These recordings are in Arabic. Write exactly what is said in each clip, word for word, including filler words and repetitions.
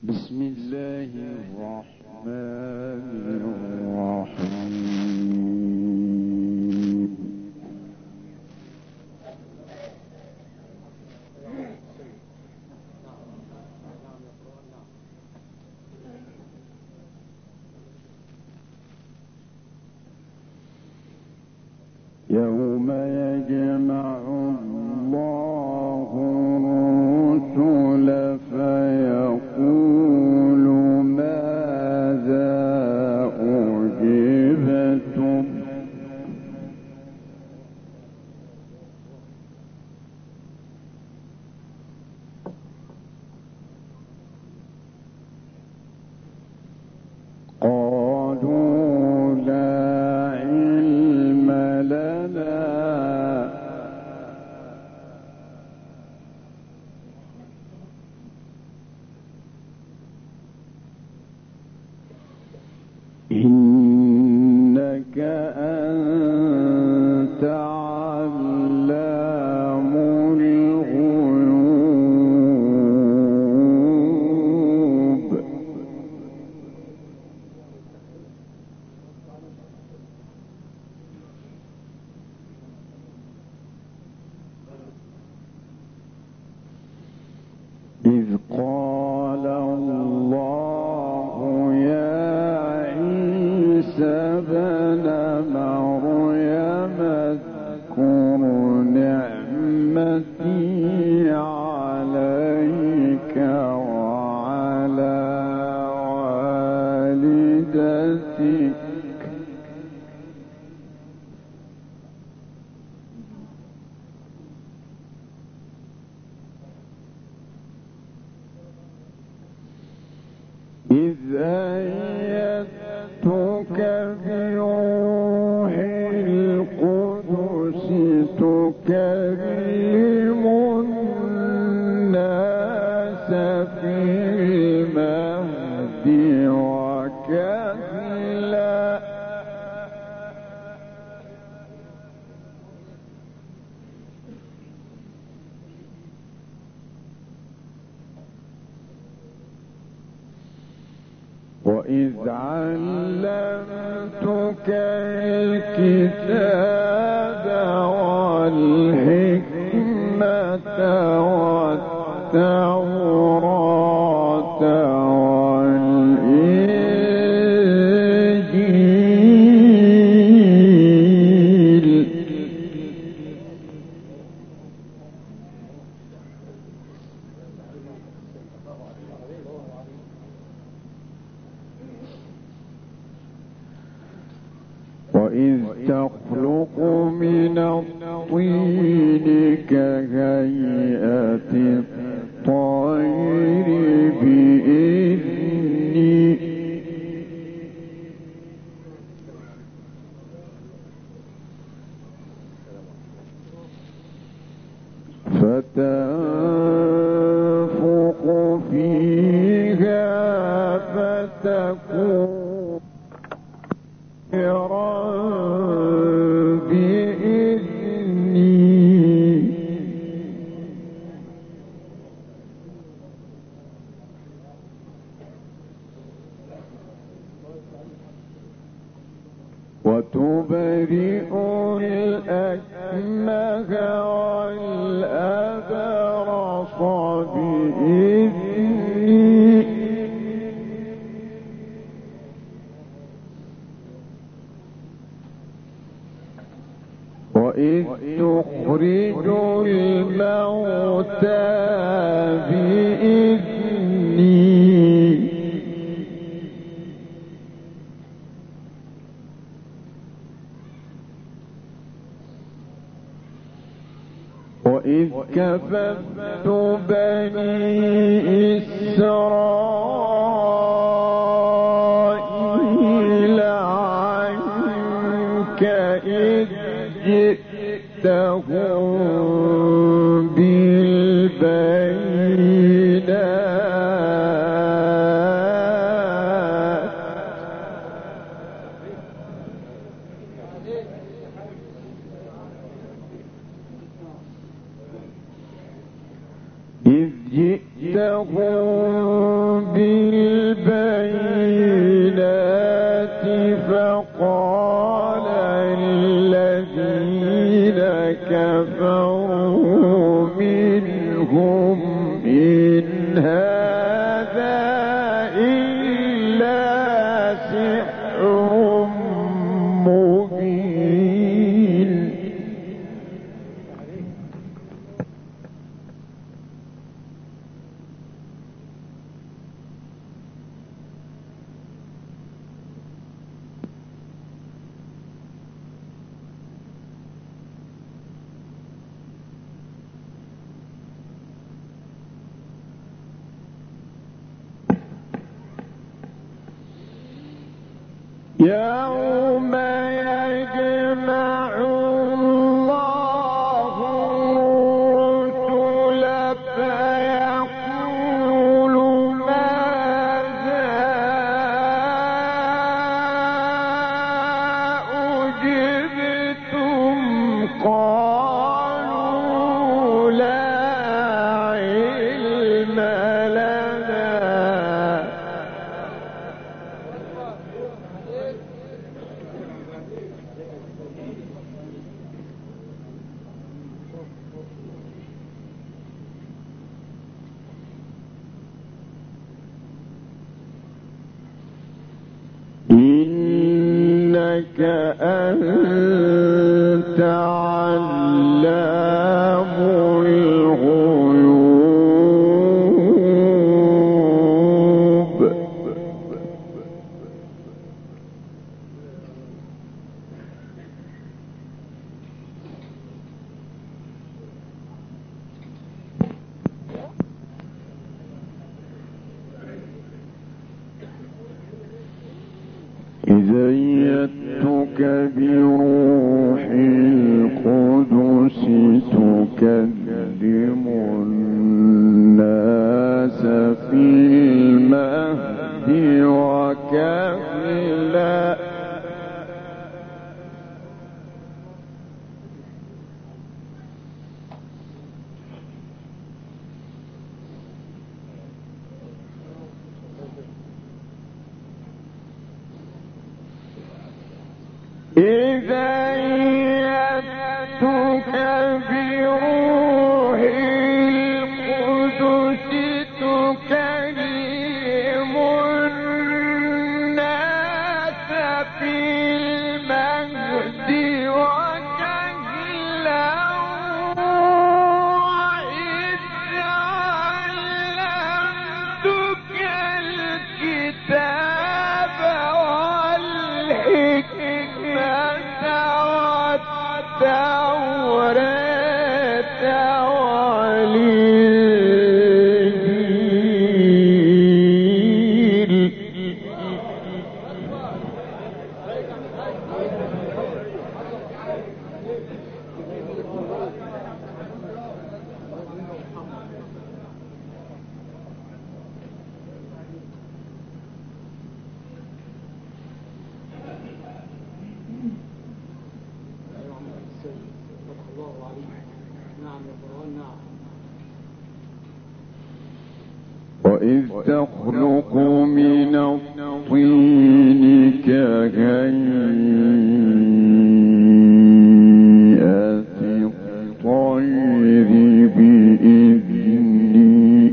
بسم الله الرحمن الرحيم. يوم يجمع الله الرسل فيقول ماذا أجبتم قالوا لا علم لنا إنك أنت علام الغيوب. إذ قال الله يا عيسى ابن مريم اذكر نعمتي عليك وعلى والدتك إذ أيدتك بروح القدس تكلم الناس في المهد وكهلا وإذ علمتك الكتاب والحكمة والتوراة والإنجيل وإذ تخلق من الطين كهيئة الطير بإذني فتنفخ فيها فتكون بإذني وتبرئ الأكمه والأبرص بإذني وإذ تخرج الموتى بإذني وإذ كففت بني إسرائيل عنك إذ جئتهم بالبينات إذ جئتهم بالبينات قال الذين كفروا منهم إن هذا إلا سحر مبين. يوم يجمع الله الرسل فيقول ماذا أجبتم قالوا لا علم لنا إنك أنت علام الغيوب. إذا أيدتك بروح القدس تكلم الناس في المهد وكهلا. إذا أيدتك بروح القدس تكلم الناس في المهد وكهلا وإذ علمتك الكتاب والحكمة والتوراة والإنجيل. وإذ تخلق من الطين كهيئة الطير بإذني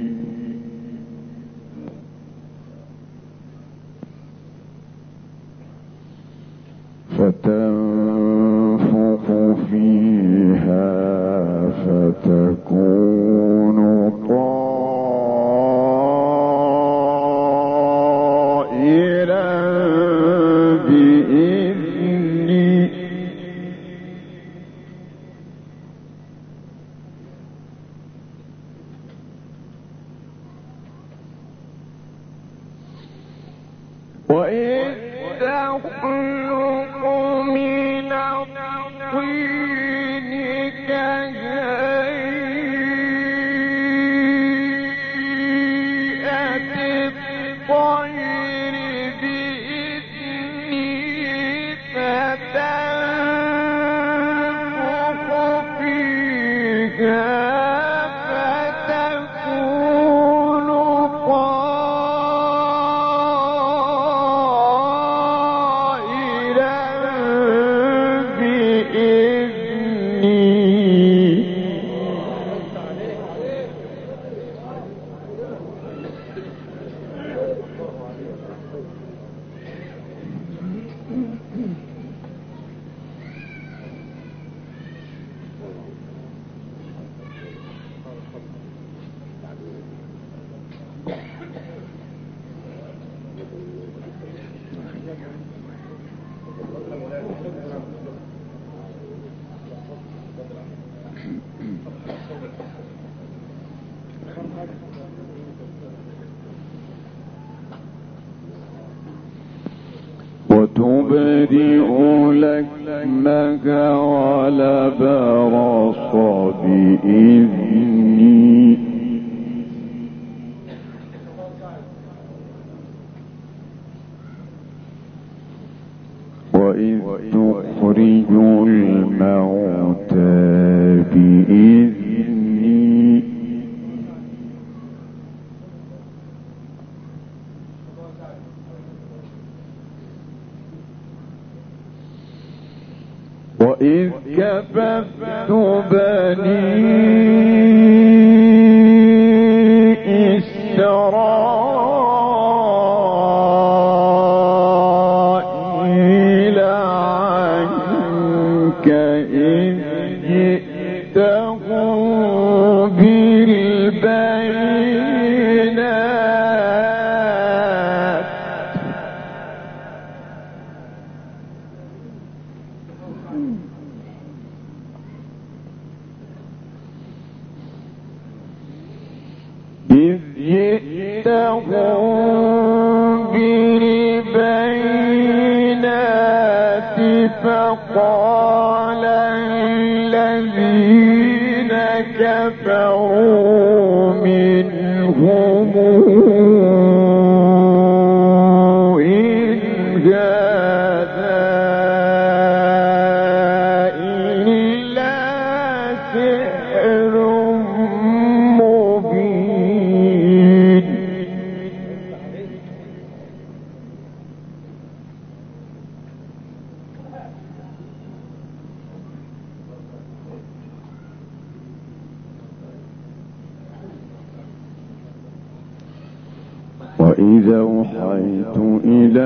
فتنفخ فيها فتكون طائرا بإذني وإذ تخلق من الطين كهيئة الطير بإذني فتنفخ فيها فتكون طائرا تبرئ لكمك والبرص بإذني وإذ تخرج الموتى بإذني وإذ كففت بني إسرائيل عنك إذ جئتهم بالبينات إذ جئتهم بالبينات فقال الذين كفروا منهم إن هذا إلا سحر مبين. وإذا أوحيت إلى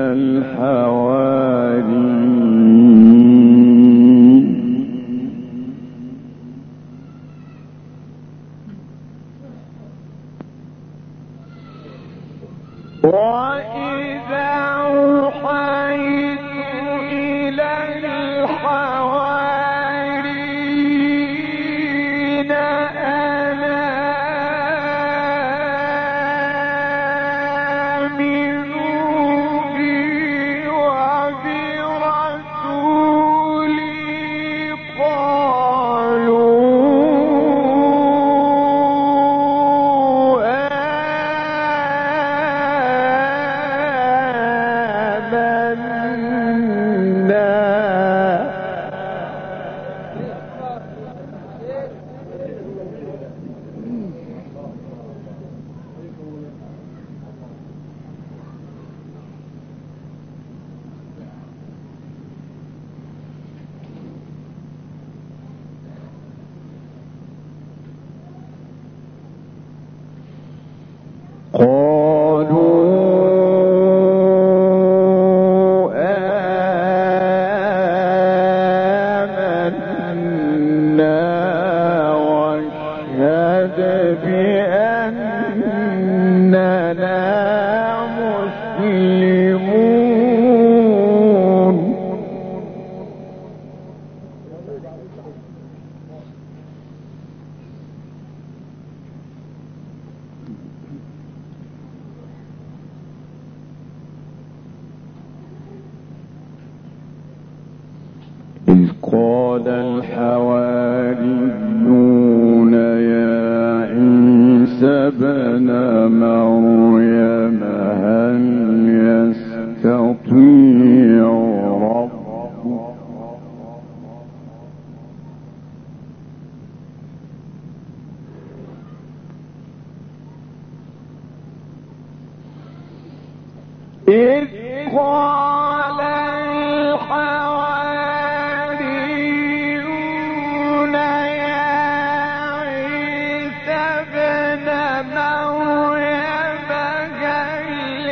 الحواريين وإذا أوحيت إلى الحواريين أن آمنوا بي وبرسولي قالوا آمنا واشهد بأننا مسلمون. إذ قال الحواريون يا عيسى ابن مريم هل يستطيع ربك إذ قال الحواريون يا عيسى ابن مريم هل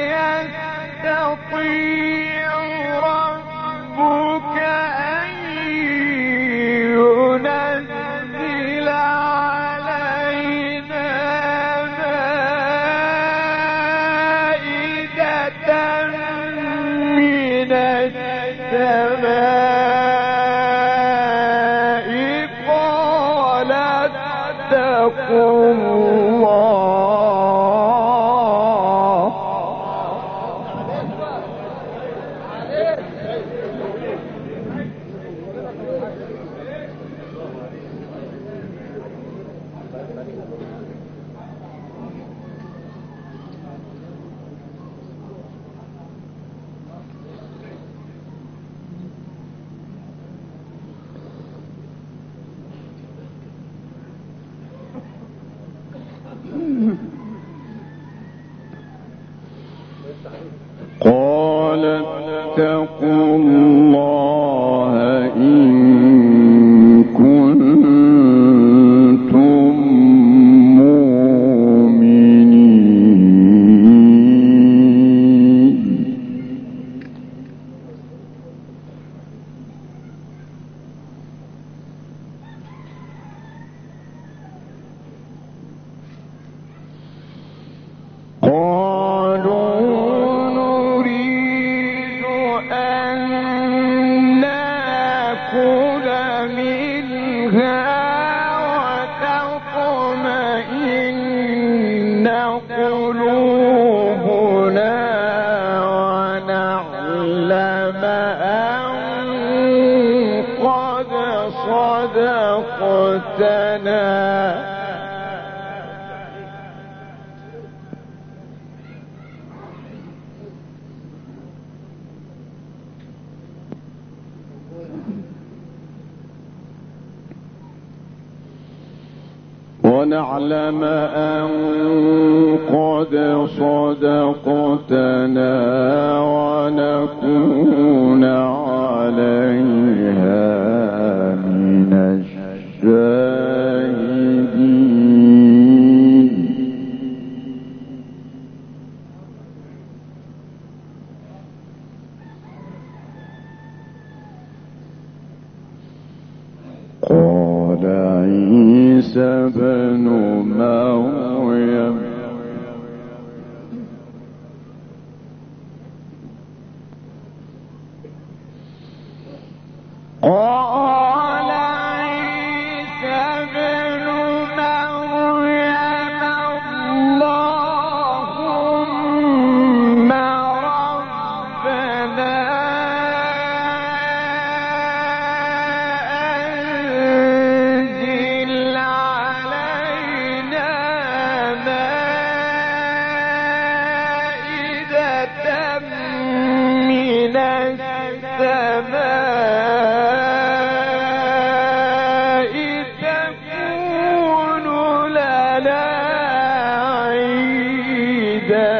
يستطيع ربك أن ينزل علينا مائدة من السماء قال اتقوا الله قال اتقوا الله إن كنتم مؤمنين. ونعلم أن قد صدقتنا ونكون عليها من الشاهدين. قال عيسى بن مريم قال عيسى بن مريم اللهم ربنا أنزل علينا مائدة من السماء تكون لنا عيدا.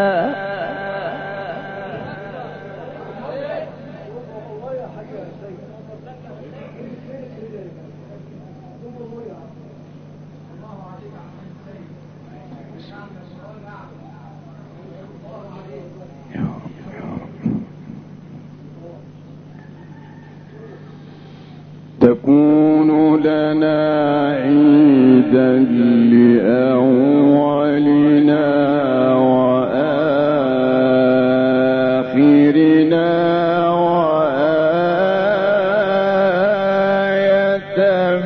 تكون لنا عيدا لأولنا وآخرنا وآية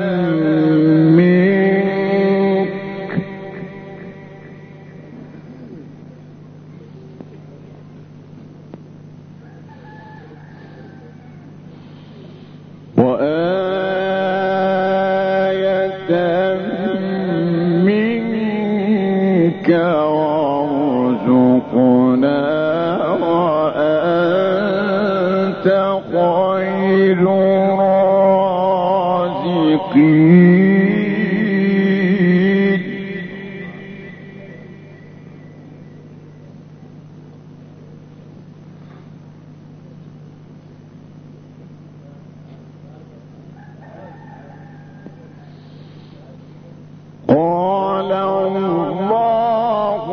منك وآية منك وارزقنا وأنت خير الرازقين. قال الله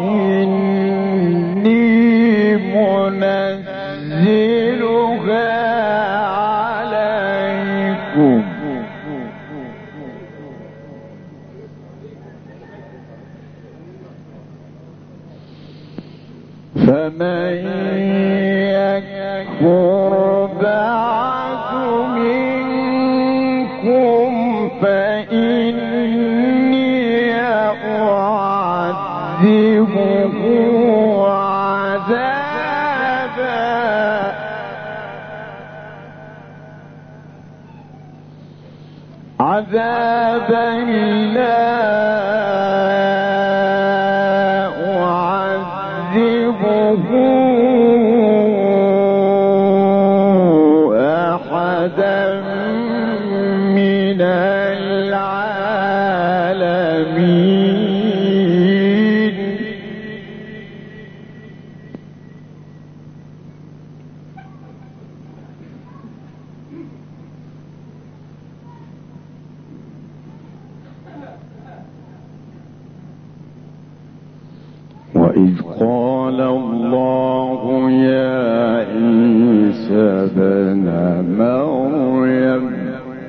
إني منزلها عليكم فمن يكفر بعد منكم فإني أعذبه عذابا عذابا لا أعذبه أحدا من العالمين. وإذ قال الله يا عيسى ابن مريم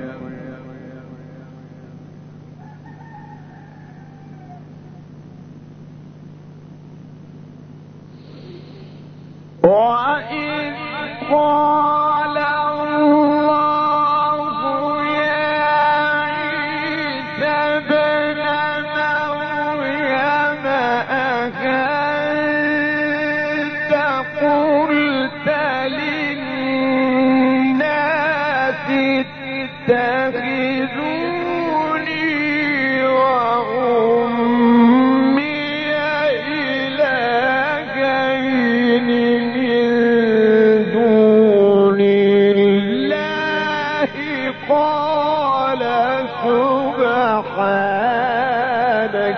وإذ قال الله يا عيسى ابن مريم أأنت قلت للناس اتخذوني وأمي إلهين قال سبحانك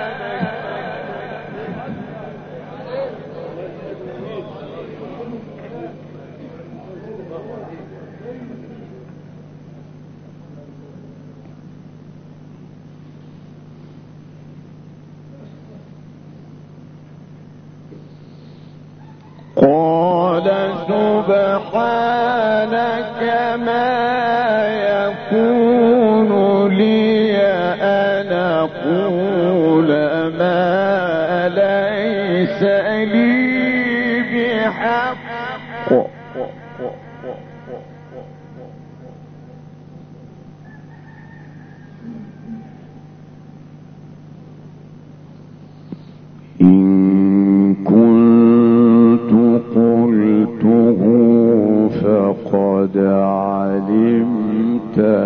قال سبحانك ما يكون لي أن أقول ما ليس لي بحق إن كنت قلته فقد علمته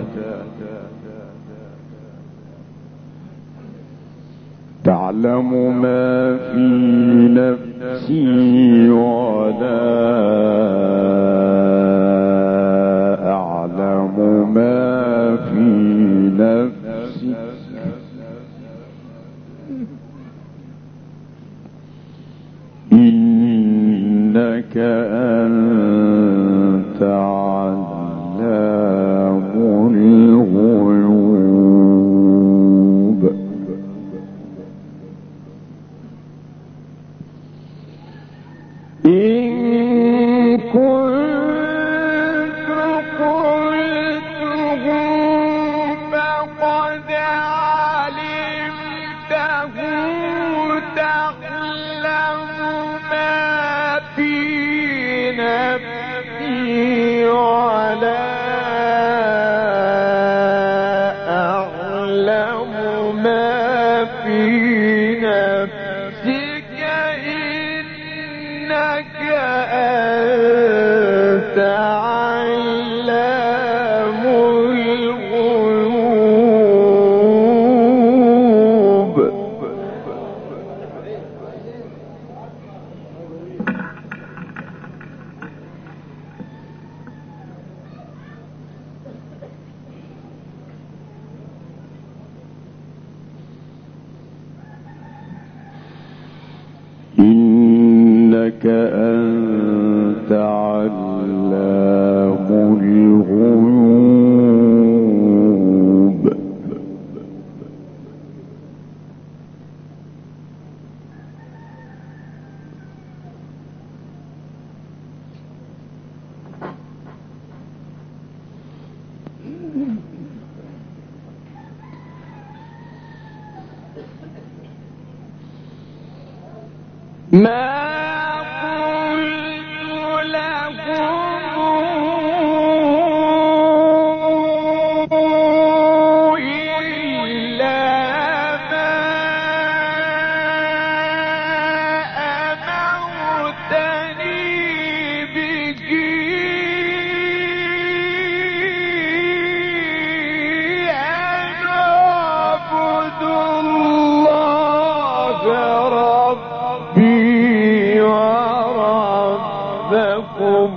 تعلم ما في نفسي ولا أعلم ما في نفسك إنك أنت علام الغيوب إن كنت قلته فقد علمته تعلم ما في نفسي ولا أعلم ما في نفسك إنك أنت علام الغيوب إنك أنت علام الغيوب ما قلت لهم إلا ما أمرتني به أن أعبد الله ربي وربكم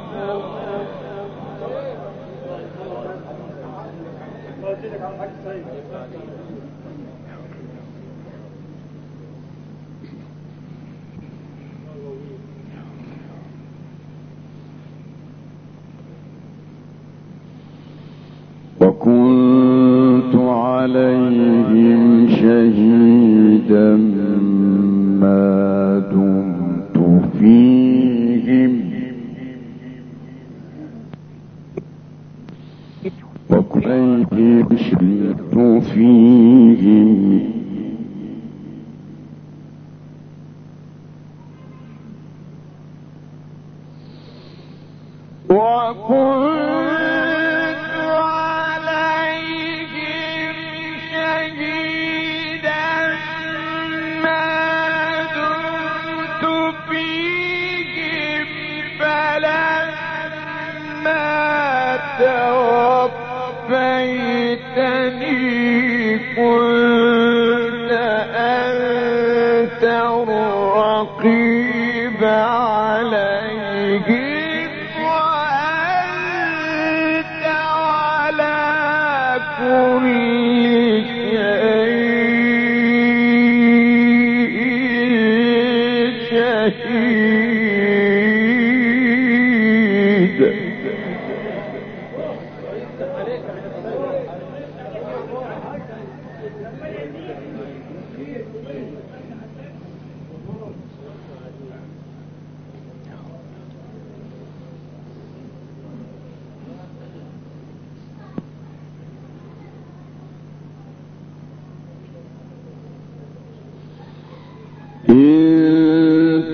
وكنت عليهم شهيدا ما دمت فيهم وكنت شركت فيهم وكنت عليهم شهيدا ما دمت فيهم فلما توفيتني كنت أنت الرقيب عليهم كل شيء شهيد. إن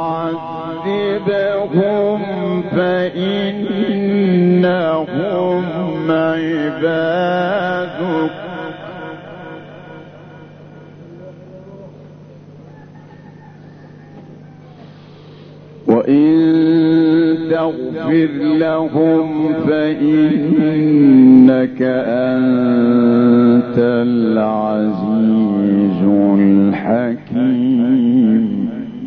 تعذبهم فإنهم عبادك وإن تغفر لهم فإنك أنت العزيز الحكيم.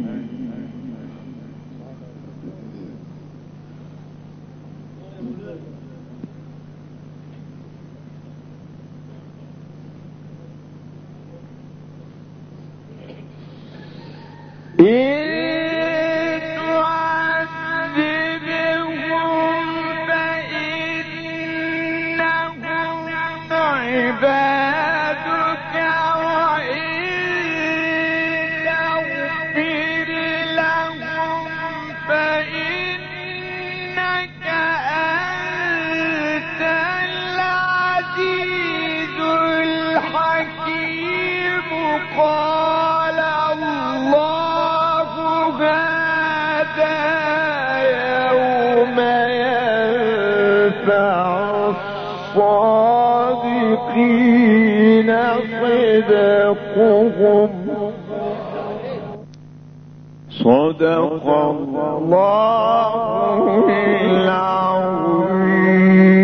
عبادك وإن تغفر لهم فإنك أنت العزيز الحكيم. قال الله هذا يوم ينفع الصادقين صدقهم. صدق الله العظيم.